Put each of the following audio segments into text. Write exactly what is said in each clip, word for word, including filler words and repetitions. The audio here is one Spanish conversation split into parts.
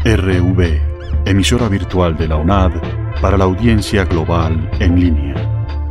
R V, emisora virtual de la UNAD para la audiencia global en línea.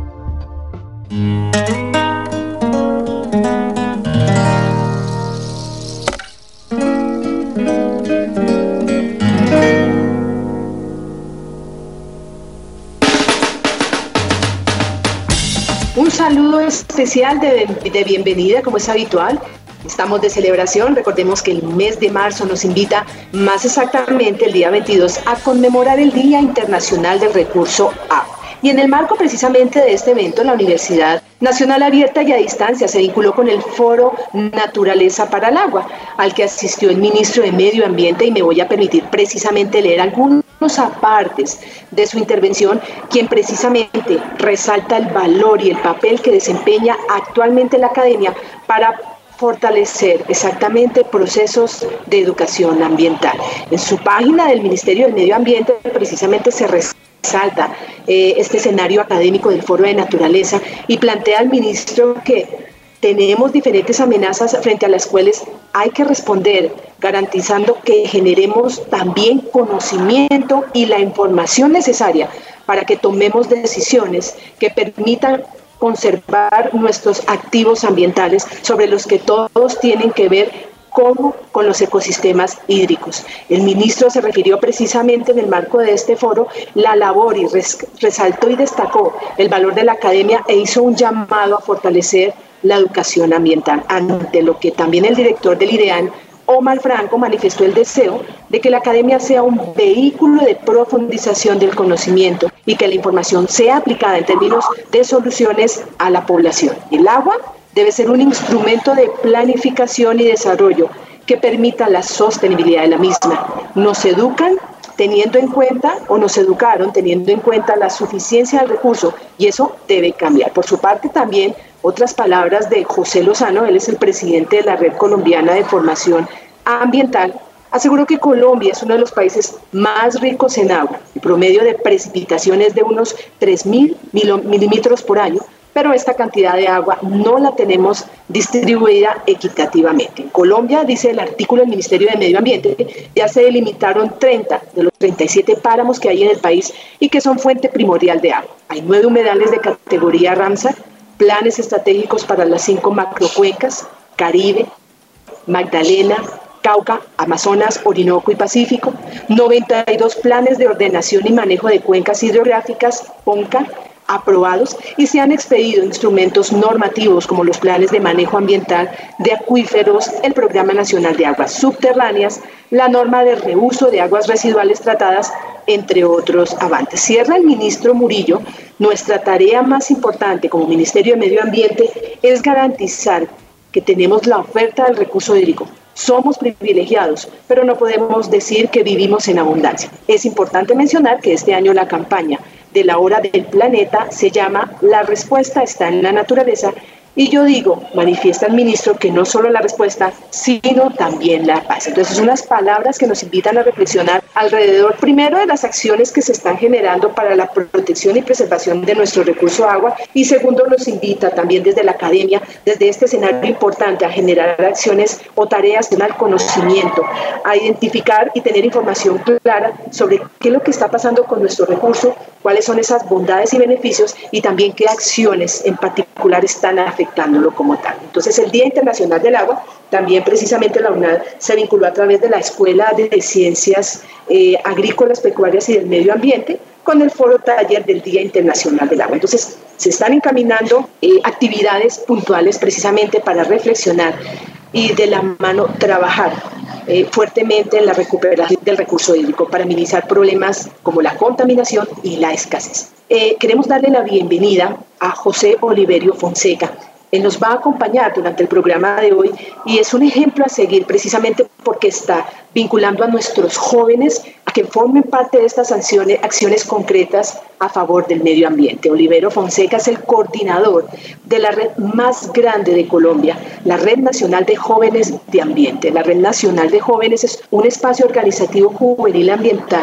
Un saludo especial de, de bienvenida, como es habitual. Estamos de celebración. Recordemos que el mes de marzo nos invita, más exactamente el día veintidós, a conmemorar el Día Internacional del Recurso Agua. Y en el marco precisamente de este evento, la Universidad Nacional Abierta y a Distancia se vinculó con el Foro Naturaleza para el Agua, al que asistió el ministro de Medio Ambiente, y me voy a permitir precisamente leer algunos apartes de su intervención, quien precisamente resalta el valor y el papel que desempeña actualmente la academia para fortalecer exactamente procesos de educación ambiental. En su página del Ministerio del Medio Ambiente precisamente se resalta eh, este escenario académico del Foro de Naturaleza y plantea al ministro que tenemos diferentes amenazas frente a las cuales hay que responder, garantizando que generemos también conocimiento y la información necesaria para que tomemos decisiones que permitan conservar nuestros activos ambientales, sobre los que todos tienen que ver como con los ecosistemas hídricos. El ministro se refirió precisamente en el marco de este foro la labor y res, resaltó y destacó el valor de la academia e hizo un llamado a fortalecer la educación ambiental, ante lo que también el director del IDEAN, Omar Franco, manifestó el deseo de que la academia sea un vehículo de profundización del conocimiento y que la información sea aplicada en términos de soluciones a la población. El agua debe ser un instrumento de planificación y desarrollo que permita la sostenibilidad de la misma. Nos educan teniendo en cuenta, o nos educaron teniendo en cuenta la suficiencia del recurso, y eso debe cambiar. Por su parte también, otras palabras de José Lozano, él es el presidente de la Red Colombiana de Formación Ambiental, aseguró que Colombia es uno de los países más ricos en agua. El promedio de precipitación es de unos tres mil milímetros por año, pero esta cantidad de agua no la tenemos distribuida equitativamente. En Colombia, dice el artículo del Ministerio de Medio Ambiente, ya se delimitaron treinta de los treinta y siete páramos que hay en el país y que son fuente primordial de agua. Hay nueve humedales de categoría Ramsar, planes estratégicos para las cinco macrocuencas, Caribe, Magdalena, Cauca, Amazonas, Orinoco y Pacífico, noventa y dos planes de ordenación y manejo de cuencas hidrográficas, PONCA, aprobados, y se han expedido instrumentos normativos como los planes de manejo ambiental de acuíferos, el Programa Nacional de Aguas Subterráneas, la norma de reuso de aguas residuales tratadas, entre otros avances. Cierra el ministro Murillo: nuestra tarea más importante como Ministerio de Medio Ambiente es garantizar que tenemos la oferta del recurso hídrico. Somos privilegiados, pero no podemos decir que vivimos en abundancia. Es importante mencionar que este año la campaña de la Hora del Planeta se llama La respuesta está en la naturaleza, y yo digo, manifiesta el ministro, que no solo la respuesta, sino también la paz. Entonces, unas palabras que nos invitan a reflexionar alrededor, primero, de las acciones que se están generando para la protección y preservación de nuestro recurso agua, y segundo, nos invita también desde la academia, desde este escenario importante, a generar acciones o tareas de mal conocimiento, a identificar y tener información clara sobre qué es lo que está pasando con nuestro recurso, cuáles son esas bondades y beneficios, y también qué acciones en particular están afectándolo como tal. Entonces, el Día Internacional del Agua, también precisamente la UNAD se vinculó a través de la Escuela de Ciencias eh, Agrícolas, Pecuarias y del Medio Ambiente con el Foro Taller del Día Internacional del Agua. Entonces, se están encaminando eh, actividades puntuales precisamente para reflexionar y de la mano trabajar eh, fuertemente en la recuperación del recurso hídrico para minimizar problemas como la contaminación y la escasez. Eh, queremos darle la bienvenida a José Oliverio Fonseca. Él nos va a acompañar durante el programa de hoy y es un ejemplo a seguir precisamente porque está vinculando a nuestros jóvenes a que formen parte de estas acciones, acciones concretas a favor del medio ambiente. Oliverio Fonseca es el coordinador de la red más grande de Colombia, la Red Nacional de Jóvenes de Ambiente. La Red Nacional de Jóvenes es un espacio organizativo juvenil ambiental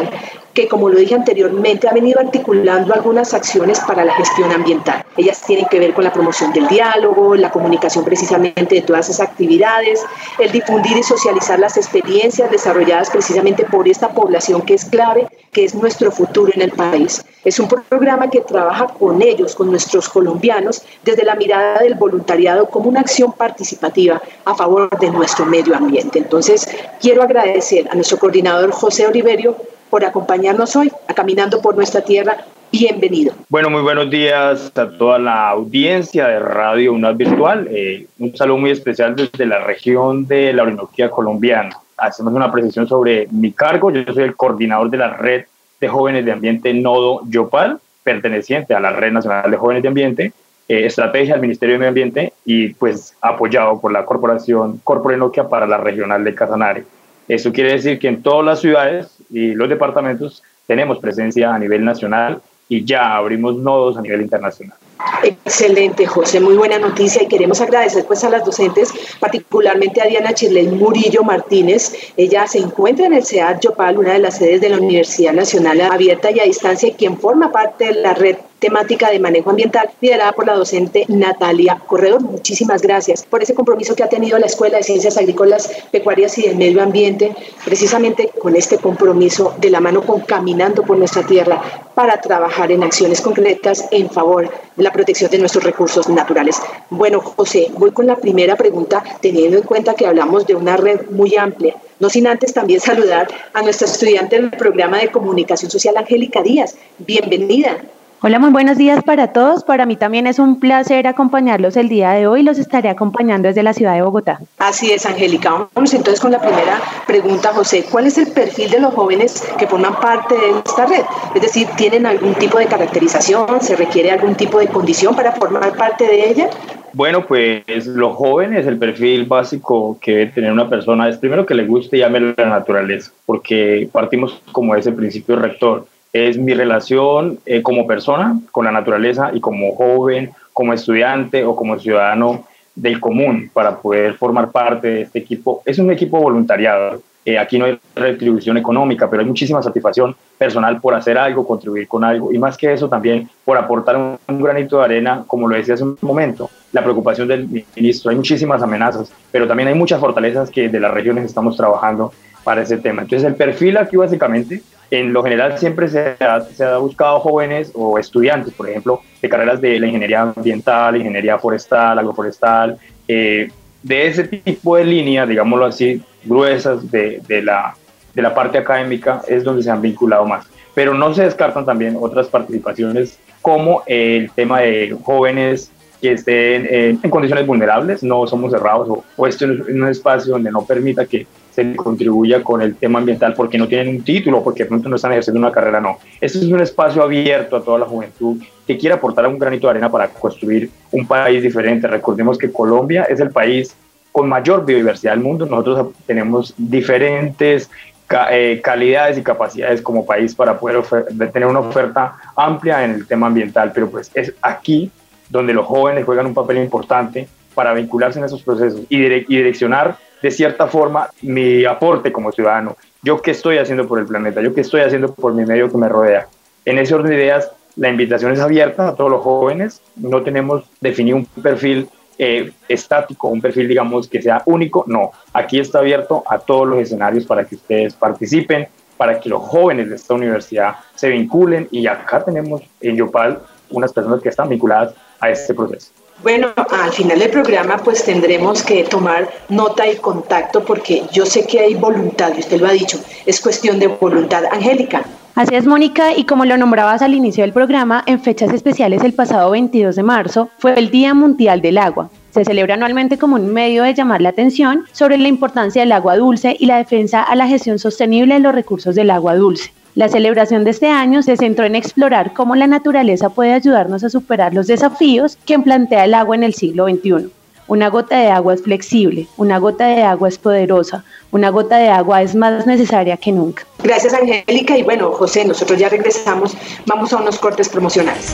que, como lo dije anteriormente, ha venido articulando algunas acciones para la gestión ambiental. Ellas tienen que ver con la promoción del diálogo, la comunicación precisamente de todas esas actividades, el difundir y socializar las experiencias desarrolladas precisamente por esta población que es clave, que es nuestro futuro en el país. Es un programa que trabaja con ellos, con nuestros colombianos, desde la mirada del voluntariado como una acción participativa a favor de nuestro medio ambiente. Entonces, quiero agradecer a nuestro coordinador José Oliverio por acompañarnos hoy a Caminando por Nuestra Tierra. Bienvenido. Bueno, muy buenos días a toda la audiencia de Radio UNAD Virtual. Eh, un saludo muy especial desde la región de la Orinoquía colombiana. Hacemos una precisión sobre mi cargo. Yo soy el coordinador de la Red de Jóvenes de Ambiente Nodo Yopal, perteneciente a la Red Nacional de Jóvenes de Ambiente, eh, estrategia del Ministerio de Medio Ambiente y pues apoyado por la Corporación Corporenoquia para la Regional de Casanare. Eso quiere decir que en todas las ciudades y los departamentos tenemos presencia a nivel nacional y ya abrimos nodos a nivel internacional. Excelente, José, muy buena noticia y queremos agradecer pues a las docentes, particularmente a Diana Chirley Murillo Martínez. Ella se encuentra en el C E A D Yopal, una de las sedes de la Universidad Nacional Abierta y a Distancia, y quien forma parte de la red temática de manejo ambiental liderada por la docente Natalia Corredor. Muchísimas gracias por ese compromiso que ha tenido la Escuela de Ciencias Agrícolas, Pecuarias y del Medio Ambiente, precisamente con este compromiso de la mano con Caminando por Nuestra Tierra, para trabajar en acciones concretas en favor de la protección de nuestros recursos naturales. Bueno, José, voy con la primera pregunta, teniendo en cuenta que hablamos de una red muy amplia. No sin antes también saludar a nuestra estudiante del programa de Comunicación Social, Angélica Díaz. Bienvenida. Hola, muy buenos días para todos. Para mí también es un placer acompañarlos el día de hoy. Los estaré acompañando desde la ciudad de Bogotá. Así es, Angélica. Vamos entonces con la primera pregunta, José. ¿Cuál es el perfil de los jóvenes que forman parte de esta red? Es decir, ¿tienen algún tipo de caracterización? ¿Se requiere algún tipo de condición para formar parte de ella? Bueno, pues los jóvenes, el perfil básico que debe tener una persona es primero que le guste y ame la naturaleza, porque partimos como ese principio rector. Es mi relación eh, como persona con la naturaleza y como joven, como estudiante o como ciudadano del común para poder formar parte de este equipo. Es un equipo voluntariado. Eh, aquí no hay retribución económica, pero hay muchísima satisfacción personal por hacer algo, contribuir con algo y más que eso también por aportar un, un granito de arena, como lo decía hace un momento, la preocupación del ministro. Hay muchísimas amenazas, pero también hay muchas fortalezas que de las regiones estamos trabajando para ese tema. Entonces el perfil aquí básicamente, en lo general siempre se ha, se ha buscado jóvenes o estudiantes, por ejemplo, de carreras de la ingeniería ambiental, ingeniería forestal, agroforestal, eh, de ese tipo de línea, digámoslo así, gruesas de, de, la, de la parte académica es donde se han vinculado más. Pero no se descartan también otras participaciones como el tema de jóvenes que estén eh, en condiciones vulnerables, no somos cerrados o, o esto es un espacio donde no permita que se contribuya con el tema ambiental porque no tienen un título, porque de pronto no están ejerciendo una carrera, no. Este es un espacio abierto a toda la juventud que quiere aportar un granito de arena para construir un país diferente. Recordemos que Colombia es el país con mayor biodiversidad del mundo. Nosotros tenemos diferentes eh, calidades y capacidades como país para poder tener una oferta amplia en el tema ambiental, pero pues es aquí donde los jóvenes juegan un papel importante para vincularse en esos procesos y, dire- y direccionar de cierta forma mi aporte como ciudadano. Yo qué estoy haciendo por el planeta, yo qué estoy haciendo por mi medio que me rodea. En ese orden de ideas, la invitación es abierta a todos los jóvenes. No tenemos definido un perfil eh, estático, un perfil, digamos, que sea único. No, aquí está abierto a todos los escenarios para que ustedes participen, para que los jóvenes de esta universidad se vinculen. Y acá tenemos en Yopal unas personas que están vinculadas a este proceso. Bueno, al final del programa pues tendremos que tomar nota y contacto porque yo sé que hay voluntad, y usted lo ha dicho, es cuestión de voluntad. Angélica. Así es, Mónica, y como lo nombrabas al inicio del programa, en fechas especiales el pasado veintidós de marzo fue el Día Mundial del Agua. Se celebra anualmente como un medio de llamar la atención sobre la importancia del agua dulce y la defensa a la gestión sostenible de los recursos del agua dulce. La celebración de este año se centró en explorar cómo la naturaleza puede ayudarnos a superar los desafíos que plantea el agua en el siglo veintiuno. Una gota de agua es flexible, una gota de agua es poderosa, una gota de agua es más necesaria que nunca. Gracias, Angélica. Y bueno, José, nosotros ya regresamos, vamos a unos cortes promocionales.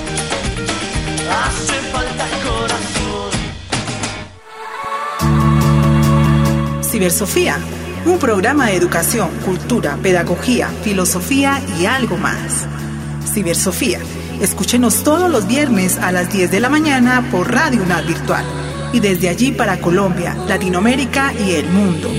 Hace falta corazón. Cibersofía, un programa de educación, cultura, pedagogía, filosofía y algo más. Cibersofía. Escúchenos todos los viernes a las diez de la mañana por Radio UNAD Virtual y desde allí para Colombia, Latinoamérica y el mundo.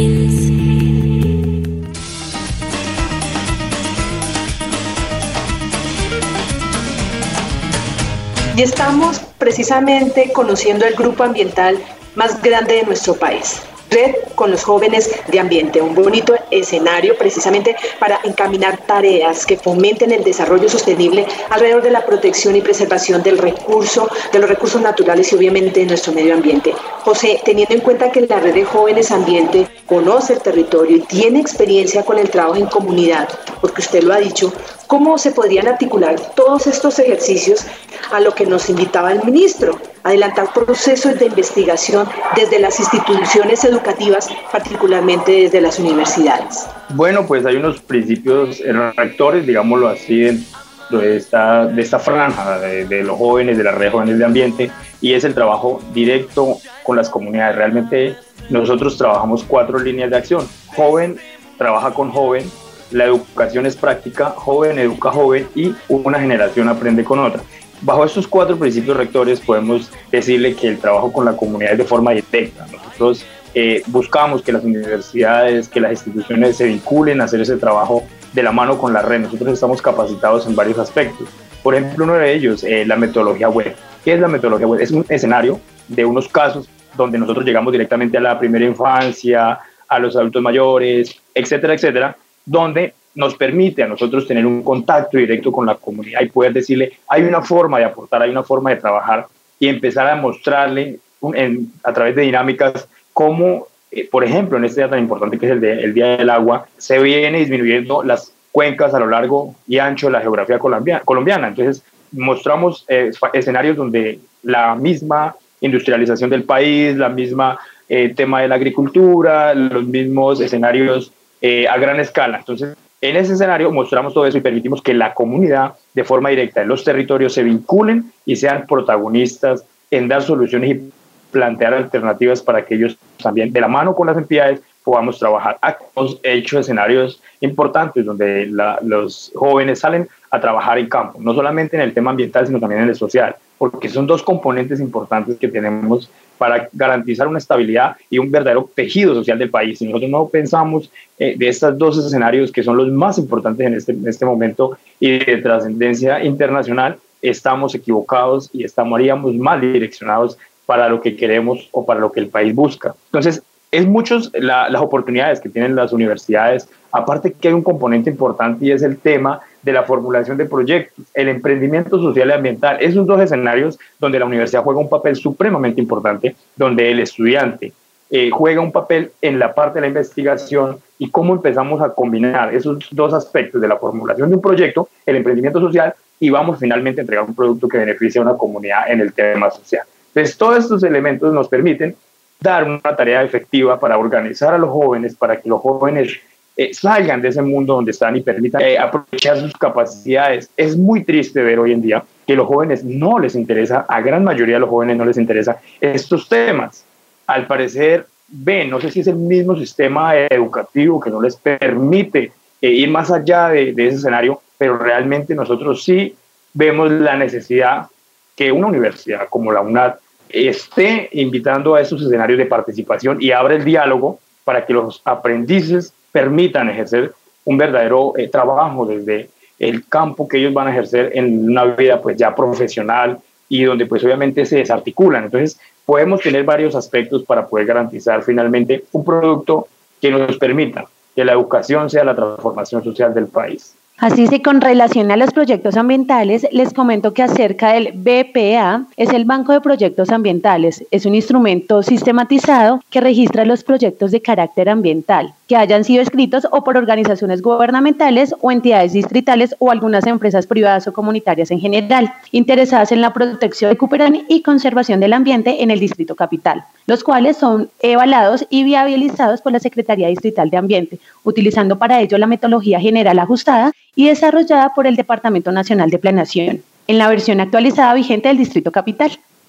Y estamos precisamente conociendo el grupo ambiental más grande de nuestro país, Red con los Jóvenes de Ambiente, un bonito escenario precisamente para encaminar tareas que fomenten el desarrollo sostenible alrededor de la protección y preservación del recurso, de los recursos naturales y obviamente de nuestro medio ambiente. José, teniendo en cuenta que la Red de Jóvenes Ambiente conoce el territorio y tiene experiencia con el trabajo en comunidad, porque usted lo ha dicho, ¿cómo se podrían articular todos estos ejercicios a lo que nos invitaba el ministro? Adelantar procesos de investigación desde las instituciones educativas, particularmente desde las universidades. Bueno, pues hay unos principios rectores, digámoslo así, dentro de esta, de esta franja de, de los jóvenes, de la Red de Jóvenes de Ambiente, y es el trabajo directo con las comunidades. Realmente nosotros trabajamos cuatro líneas de acción. Joven trabaja con joven, la educación es práctica, joven educa joven y una generación aprende con otra. Bajo estos cuatro principios rectores podemos decirle que el trabajo con la comunidad es de forma directa. Nosotros eh, buscamos que las universidades, que las instituciones se vinculen a hacer ese trabajo de la mano con la red. Nosotros estamos capacitados en varios aspectos. Por ejemplo, uno de ellos, eh, la metodología web. ¿Qué es la metodología web? Es un escenario de unos casos donde nosotros llegamos directamente a la primera infancia, a los adultos mayores, etcétera, etcétera, donde nos permite a nosotros tener un contacto directo con la comunidad y poder decirle, hay una forma de aportar, hay una forma de trabajar y empezar a mostrarle un, en, a través de dinámicas cómo, eh, por ejemplo, en este día tan importante que es el, de, el Día del Agua, se viene disminuyendo las cuencas a lo largo y ancho de la geografía colombiana. colombiana. Entonces, mostramos eh, escenarios donde la misma industrialización del país, la misma eh, tema de la agricultura, los mismos escenarios eh, a gran escala. Entonces, en ese escenario mostramos todo eso y permitimos que la comunidad de forma directa en los territorios se vinculen y sean protagonistas en dar soluciones y plantear alternativas para que ellos también, de la mano con las entidades, podamos trabajar. Hemos hecho escenarios importantes donde la, los jóvenes salen a trabajar en campo, no solamente en el tema ambiental, sino también en el social, porque son dos componentes importantes que tenemos para garantizar una estabilidad y un verdadero tejido social del país. Si nosotros no pensamos eh, de estos dos escenarios que son los más importantes en este, en este momento y de trascendencia internacional, estamos equivocados y estaríamos mal direccionados para lo que queremos o para lo que el país busca. Entonces, es muchas la, las oportunidades que tienen las universidades, aparte que hay un componente importante y es el tema de la formulación de proyectos, el emprendimiento social y ambiental. Esos dos escenarios donde la universidad juega un papel supremamente importante, donde el estudiante eh, juega un papel en la parte de la investigación y cómo empezamos a combinar esos dos aspectos de la formulación de un proyecto, el emprendimiento social, y vamos finalmente a entregar un producto que beneficie a una comunidad en el tema social. Entonces, todos estos elementos nos permiten dar una tarea efectiva para organizar a los jóvenes, para que los jóvenes eh, salgan de ese mundo donde están y permitan eh, aprovechar sus capacidades. Es muy triste ver hoy en día que a los jóvenes no les interesa, a gran mayoría de los jóvenes no les interesa estos temas. Al parecer, ven, no sé si es el mismo sistema educativo que no les permite eh, ir más allá de, de ese escenario, pero realmente nosotros sí vemos la necesidad que una universidad como la UNAD esté invitando a esos escenarios de participación y abre el diálogo para que los aprendices permitan ejercer un verdadero eh, trabajo desde el campo que ellos van a ejercer en una vida pues ya profesional y donde pues obviamente se desarticulan. Entonces podemos tener varios aspectos para poder garantizar finalmente un producto que nos permita que la educación sea la transformación social del país. Así que con relación a los proyectos ambientales, les comento que acerca del B P A es el Banco de Proyectos Ambientales. Es un instrumento sistematizado que registra los proyectos de carácter ambiental que hayan sido escritos o por organizaciones gubernamentales o entidades distritales o algunas empresas privadas o comunitarias en general, interesadas en la protección, recuperación y conservación del ambiente en el Distrito Capital, los cuales son evaluados y viabilizados por la Secretaría Distrital de Ambiente, utilizando para ello la metodología general ajustada y desarrollada por el Departamento Nacional de Planeación, en la versión actualizada vigente del Distrito Capital.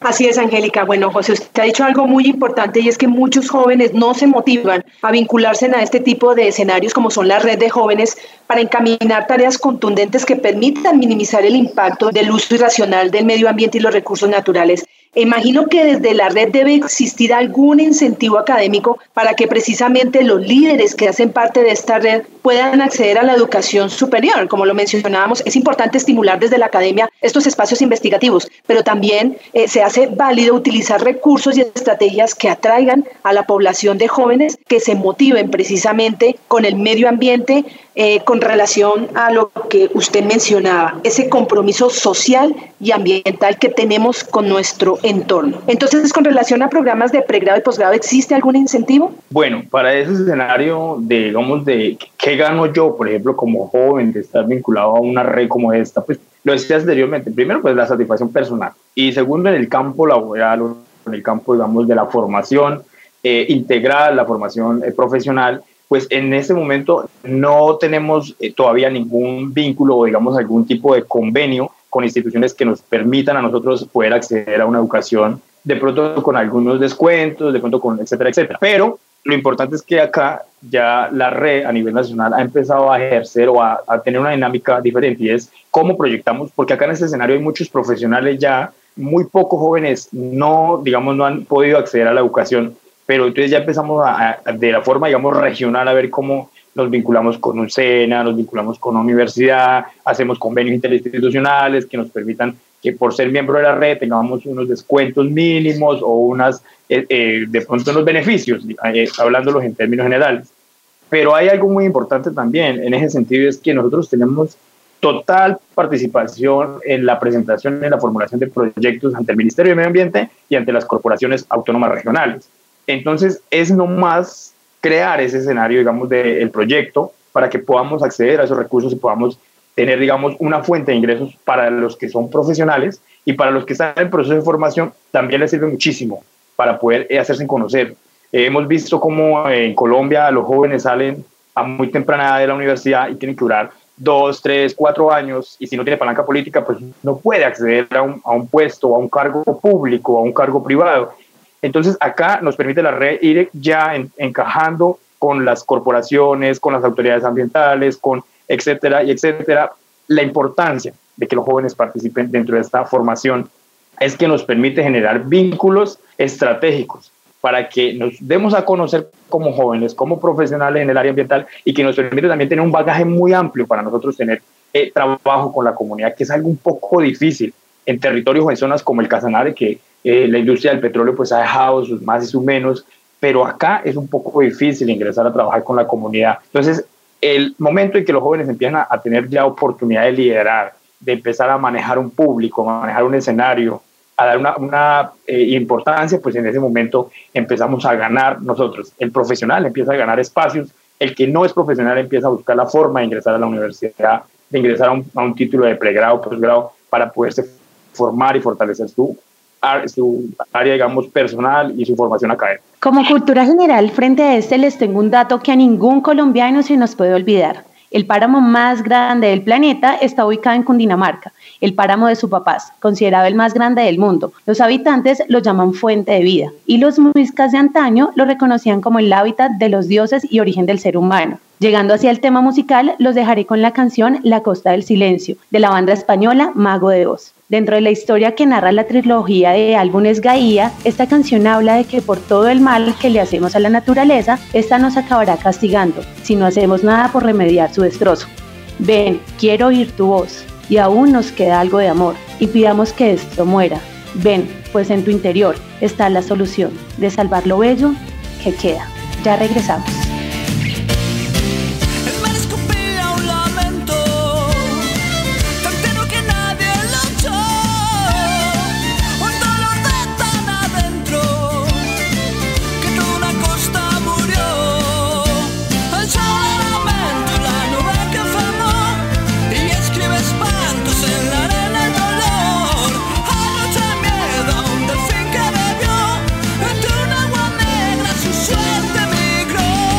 Así es, Angélica. Bueno, José, usted ha dicho algo muy importante y es que muchos jóvenes no se motivan a vincularse a este tipo de escenarios como son la red de jóvenes para encaminar tareas contundentes que permitan minimizar el impacto del uso irracional del medio ambiente y los recursos naturales. Imagino que desde la red debe existir algún incentivo académico para que precisamente los líderes que hacen parte de esta red puedan acceder a la educación superior. Como lo mencionábamos, es importante estimular desde la academia estos espacios investigativos, pero también eh, se hace válido utilizar recursos y estrategias que atraigan a la población de jóvenes que se motiven precisamente con el medio ambiente, eh, con relación a lo que usted mencionaba, ese compromiso social y ambiental que tenemos con nuestro entorno. Entonces, con relación a programas de pregrado y posgrado, ¿existe algún incentivo? Bueno, para ese escenario de, digamos, de qué gano yo, por ejemplo, como joven, de estar vinculado a una red como esta, pues lo decía anteriormente. Primero, pues la satisfacción personal. Y segundo, en el campo laboral, o en el campo, digamos, de la formación eh, integral, la formación eh, profesional, pues en ese momento no tenemos eh, todavía ningún vínculo o, digamos, algún tipo de convenio con instituciones que nos permitan a nosotros poder acceder a una educación, de pronto con algunos descuentos, de pronto con etcétera, etcétera. Pero lo importante es que acá ya la red a nivel nacional ha empezado a ejercer o a, a tener una dinámica diferente, y es cómo proyectamos, porque acá en este escenario hay muchos profesionales ya, muy pocos jóvenes no, digamos, no han podido acceder a la educación, pero entonces ya empezamos a, a, de la forma, digamos, regional, a ver cómo nos vinculamos con un SENA, nos vinculamos con una universidad, hacemos convenios interinstitucionales que nos permitan que por ser miembro de la red tengamos unos descuentos mínimos o unas, eh, eh, de pronto unos beneficios, eh, hablándolos en términos generales. Pero hay algo muy importante también en ese sentido, es que nosotros tenemos total participación en la presentación, en la formulación de proyectos ante el Ministerio de Medio Ambiente y ante las corporaciones autónomas regionales. Entonces, es nomás crear ese escenario, digamos, del proyecto para que podamos acceder a esos recursos y podamos tener, digamos, una fuente de ingresos para los que son profesionales, y para los que están en proceso de formación también les sirve muchísimo para poder eh, hacerse conocer. Eh, hemos visto cómo eh, en Colombia los jóvenes salen a muy temprana edad de la universidad y tienen que durar dos, tres, cuatro años, y si no tiene palanca política, pues no puede acceder a un, a un puesto, a un cargo público, a un cargo privado. Entonces acá nos permite la red ir ya en, encajando con las corporaciones, con las autoridades ambientales, con etcétera y etcétera. La importancia de que los jóvenes participen dentro de esta formación es que nos permite generar vínculos estratégicos para que nos demos a conocer como jóvenes, como profesionales en el área ambiental, y que nos permite también tener un bagaje muy amplio para nosotros tener eh, trabajo con la comunidad, que es algo un poco difícil en territorios o en zonas como el Casanare, que eh, la industria del petróleo pues ha dejado sus más y sus menos, pero acá es un poco difícil ingresar a trabajar con la comunidad. Entonces, el momento en que los jóvenes empiezan a, a tener ya oportunidad de liderar, de empezar a manejar un público, a manejar un escenario, a dar una, una eh, importancia, pues en ese momento empezamos a ganar nosotros. El profesional empieza a ganar espacios, el que no es profesional empieza a buscar la forma de ingresar a la universidad, de ingresar a un, a un título de pregrado, posgrado, para poderse formar y fortalecer su, su área, digamos, personal y su formación académica. Como cultura general, frente a este les tengo un dato que a ningún colombiano se nos puede olvidar. El páramo más grande del planeta está ubicado en Cundinamarca, el páramo de Supapaz, considerado el más grande del mundo. Los habitantes lo llaman fuente de vida, y los muiscas de antaño lo reconocían como el hábitat de los dioses y origen del ser humano. Llegando hacia el tema musical, los dejaré con la canción La Costa del Silencio, de la banda española Mago de Oz. Dentro de la historia que narra la trilogía de álbumes Gaía, esta canción habla de que por todo el mal que le hacemos a la naturaleza, esta nos acabará castigando, si no hacemos nada por remediar su destrozo. Ven, quiero oír tu voz, y aún nos queda algo de amor, y pidamos que esto muera. Ven, pues en tu interior está la solución de salvar lo bello que queda. Ya regresamos. Suerte migró.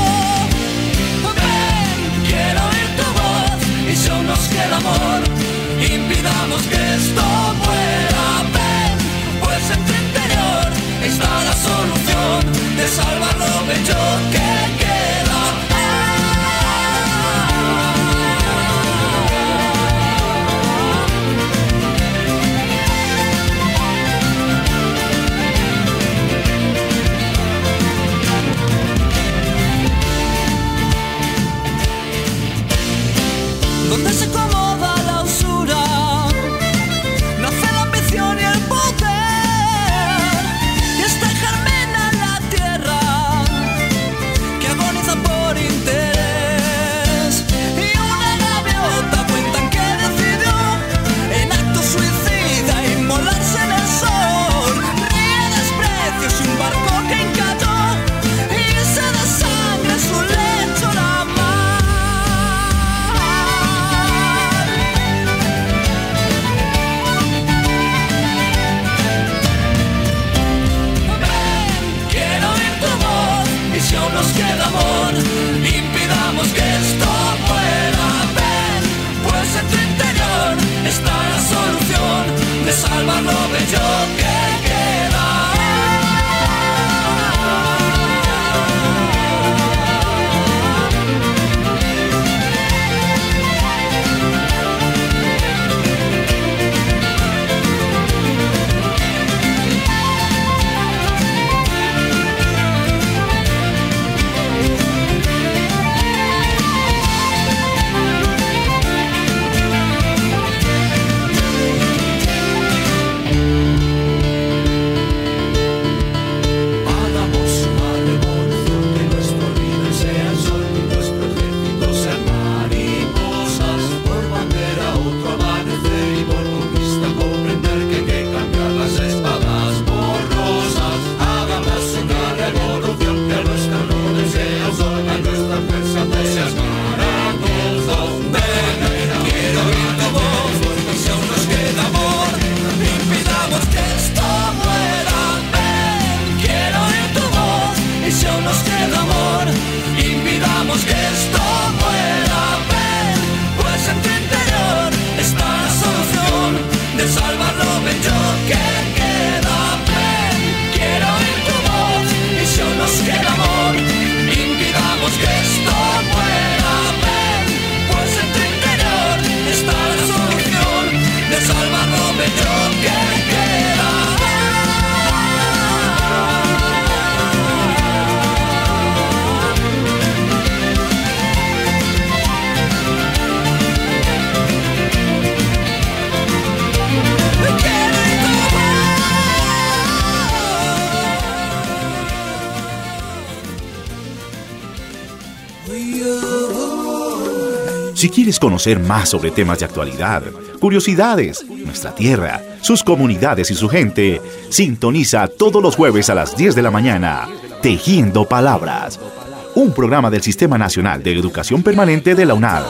Si quieres conocer más sobre temas de actualidad, curiosidades, nuestra tierra, sus comunidades y su gente, sintoniza todos los jueves a las diez de la mañana, Tejiendo Palabras, un programa del Sistema Nacional de Educación Permanente de la UNAD.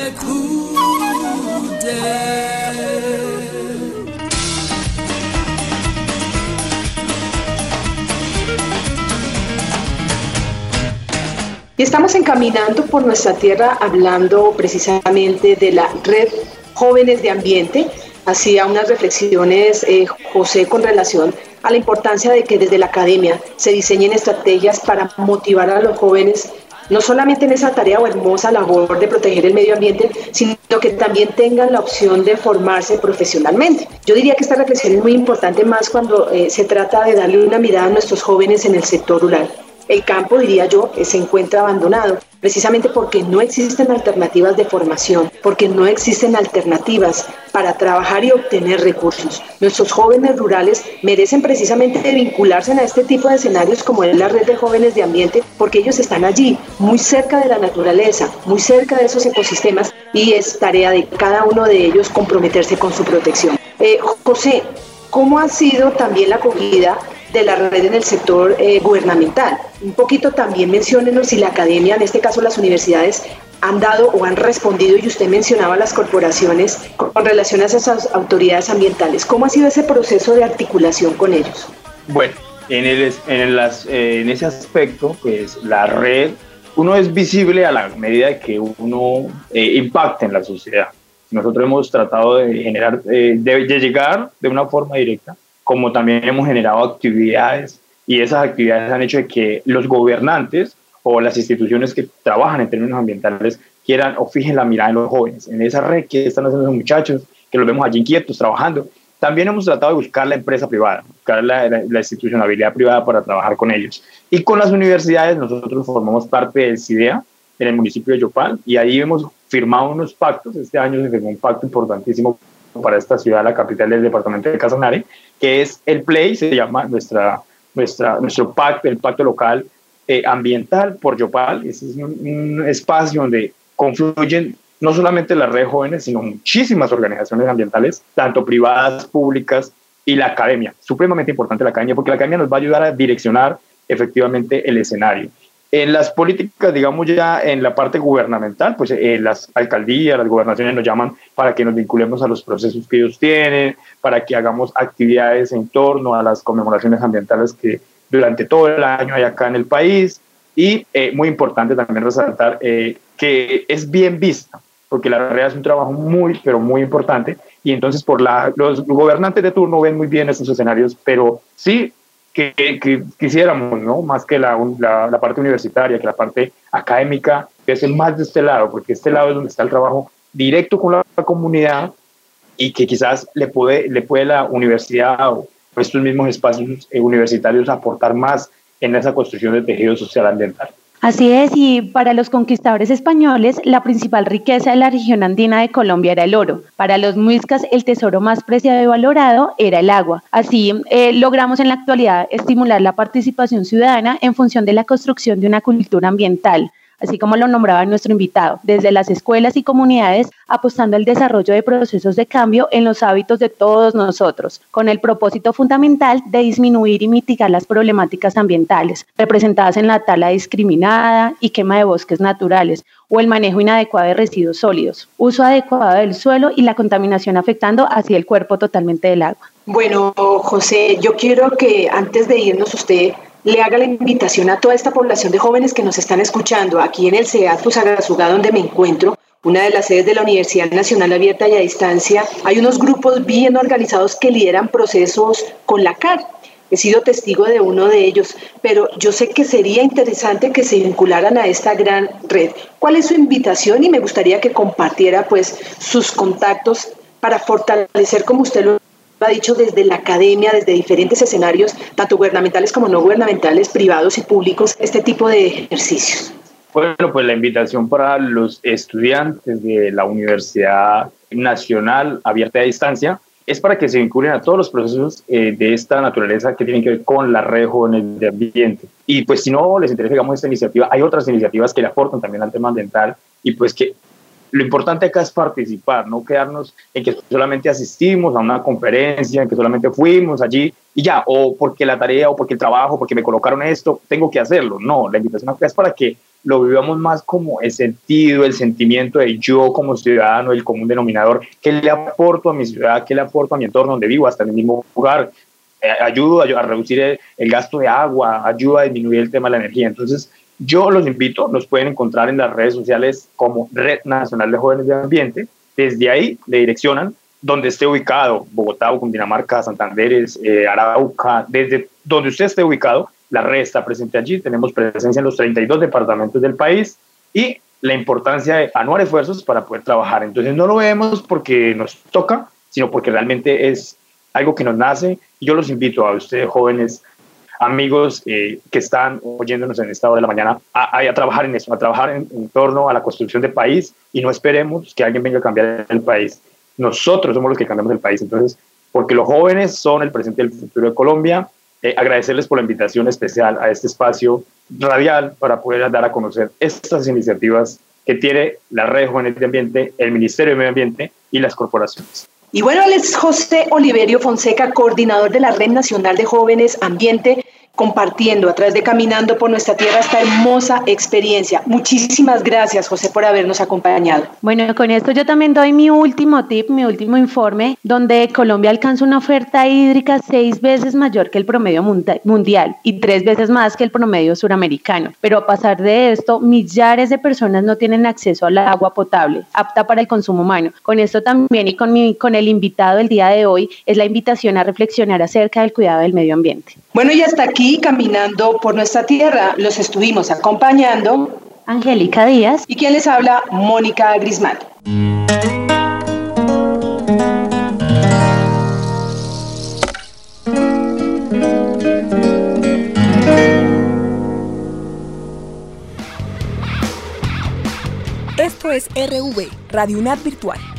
Y estamos encaminando por nuestra tierra hablando precisamente de la Red Jóvenes de Ambiente. Hacía unas reflexiones, eh, José, con relación a la importancia de que desde la academia se diseñen estrategias para motivar a los jóvenes, no solamente en esa tarea o hermosa labor de proteger el medio ambiente, sino que también tengan la opción de formarse profesionalmente. Yo diría que esta reflexión es muy importante más cuando eh, se trata de darle una mirada a nuestros jóvenes en el sector rural. El campo, diría yo, se encuentra abandonado, precisamente porque no existen alternativas de formación, porque no existen alternativas para trabajar y obtener recursos. Nuestros jóvenes rurales merecen precisamente vincularse a este tipo de escenarios como es la Red de Jóvenes de Ambiente, porque ellos están allí, muy cerca de la naturaleza, muy cerca de esos ecosistemas, y es tarea de cada uno de ellos comprometerse con su protección. Eh, José, ¿cómo ha sido también la acogida de la red en el sector eh, gubernamental? Un poquito también menciónenos si la academia, en este caso las universidades, han dado o han respondido, y usted mencionaba las corporaciones, con relación a esas autoridades ambientales. ¿Cómo ha sido ese proceso de articulación con ellos? Bueno, en, el, en, las, eh, en ese aspecto, pues la red, uno es visible a la medida que uno eh, impacta en la sociedad. Nosotros hemos tratado de generar, eh, de, de llegar de una forma directa, como también hemos generado actividades, y esas actividades han hecho de que los gobernantes o las instituciones que trabajan en términos ambientales quieran o fijen la mirada en los jóvenes, en esa red que están haciendo los muchachos, que los vemos allí inquietos, trabajando. También hemos tratado de buscar la empresa privada, buscar la, la, la institucionalidad privada para trabajar con ellos. Y con las universidades, nosotros formamos parte del CIDEA en el municipio de Yopal, y ahí hemos firmado unos pactos. Este año se firmó un pacto importantísimo para esta ciudad, la capital del departamento de Casanare, que es el PLAY, se llama nuestra, nuestra, nuestro pacto, el pacto local eh, ambiental por Yopal. Ese es un, un espacio donde confluyen no solamente las redes jóvenes, sino muchísimas organizaciones ambientales, tanto privadas, públicas, y la academia. Supremamente importante la academia, porque la academia nos va a ayudar a direccionar efectivamente el escenario. En las políticas, digamos ya en la parte gubernamental, pues eh, las alcaldías, las gobernaciones nos llaman para que nos vinculemos a los procesos que ellos tienen, para que hagamos actividades en torno a las conmemoraciones ambientales que durante todo el año hay acá en el país. Y eh, muy importante también resaltar eh, que es bien vista, porque la red es un trabajo muy, pero muy importante, y entonces por la, los gobernantes de turno ven muy bien estos escenarios, pero sí que, que quisiéramos, ¿no? Más que la, la, la parte universitaria, que la parte académica, que es más de este lado, porque este lado es donde está el trabajo directo con la, la comunidad, y que quizás le puede, le puede la universidad o estos mismos espacios eh, universitarios aportar más en esa construcción de tejido social ambiental. Así es, y para los conquistadores españoles, la principal riqueza de la región andina de Colombia era el oro. Para los muiscas, el tesoro más preciado y valorado era el agua. Así, eh, logramos en la actualidad estimular la participación ciudadana en función de la construcción de una cultura ambiental, así como lo nombraba nuestro invitado, desde las escuelas y comunidades, apostando al desarrollo de procesos de cambio en los hábitos de todos nosotros, con el propósito fundamental de disminuir y mitigar las problemáticas ambientales, representadas en la tala discriminada y quema de bosques naturales, o el manejo inadecuado de residuos sólidos, uso adecuado del suelo y la contaminación afectando así el cuerpo totalmente del agua. Bueno, José, yo quiero que antes de irnos usted le haga la invitación a toda esta población de jóvenes que nos están escuchando aquí en el C E A D Fusagasugá, donde me encuentro, una de las sedes de la Universidad Nacional Abierta y a Distancia. Hay unos grupos bien organizados que lideran procesos con la C A R. He sido testigo de uno de ellos, pero yo sé que sería interesante que se vincularan a esta gran red. ¿Cuál es su invitación? Y me gustaría que compartiera pues sus contactos para fortalecer, como usted lo ha dicho, desde la academia, desde diferentes escenarios, tanto gubernamentales como no gubernamentales, privados y públicos, este tipo de ejercicios. Bueno, pues la invitación para los estudiantes de la Universidad Nacional Abierta a Distancia es para que se vinculen a todos los procesos eh, de esta naturaleza que tienen que ver con la red de jóvenes de ambiente. Y pues si no les interesa, digamos, esta iniciativa, hay otras iniciativas que le aportan también al tema ambiental, y pues que lo importante acá es participar, no quedarnos en que solamente asistimos a una conferencia, en que solamente fuimos allí y ya, o porque la tarea, o porque el trabajo, porque me colocaron esto, tengo que hacerlo. No, la invitación acá es para que lo vivamos más como el sentido, el sentimiento de yo como ciudadano, el común denominador, qué le aporto a mi ciudad, qué le aporto a mi entorno donde vivo, hasta en el mismo lugar, eh, ayudo a, a reducir el, el gasto de agua, ayuda a disminuir el tema de la energía. Entonces, yo los invito, nos pueden encontrar en las redes sociales como Red Nacional de Jóvenes de Ambiente. Desde ahí le direccionan donde esté ubicado, Bogotá, Cundinamarca, Santander, eh, Arauca, desde donde usted esté ubicado, la red está presente allí. Tenemos presencia en los treinta y dos departamentos del país y la importancia de anuar esfuerzos para poder trabajar. Entonces no lo vemos porque nos toca, sino porque realmente es algo que nos nace. Y yo los invito a ustedes, jóvenes, amigos eh, que están oyéndonos en esta hora de la mañana, a, a, a trabajar en eso, a trabajar en, en torno a la construcción del país, y no esperemos que alguien venga a cambiar el país. Nosotros somos los que cambiamos el país. Entonces, porque los jóvenes son el presente y el futuro de Colombia, eh, agradecerles por la invitación especial a este espacio radial para poder dar a conocer estas iniciativas que tiene la Red de Jóvenes de Ambiente, el Ministerio de Medio Ambiente y las corporaciones. Y bueno, él es José Oliverio Fonseca, coordinador de la Red Nacional de Jóvenes Ambiente, compartiendo a través de Caminando por Nuestra Tierra esta hermosa experiencia. Muchísimas gracias, José, por habernos acompañado. Bueno, con esto yo también doy mi último tip, mi último informe, donde Colombia alcanza una oferta hídrica seis veces mayor que el promedio mundial y tres veces más que el promedio suramericano. Pero a pesar de esto, millares de personas no tienen acceso al agua potable, apta para el consumo humano. Con esto también y con, mi, con el invitado del día de hoy, es la invitación a reflexionar acerca del cuidado del medio ambiente. Bueno, y hasta aquí Caminando por Nuestra Tierra, los estuvimos acompañando Angélica Díaz y quien les habla, Mónica Grisman. Esto es R V, Radio UNAD Virtual.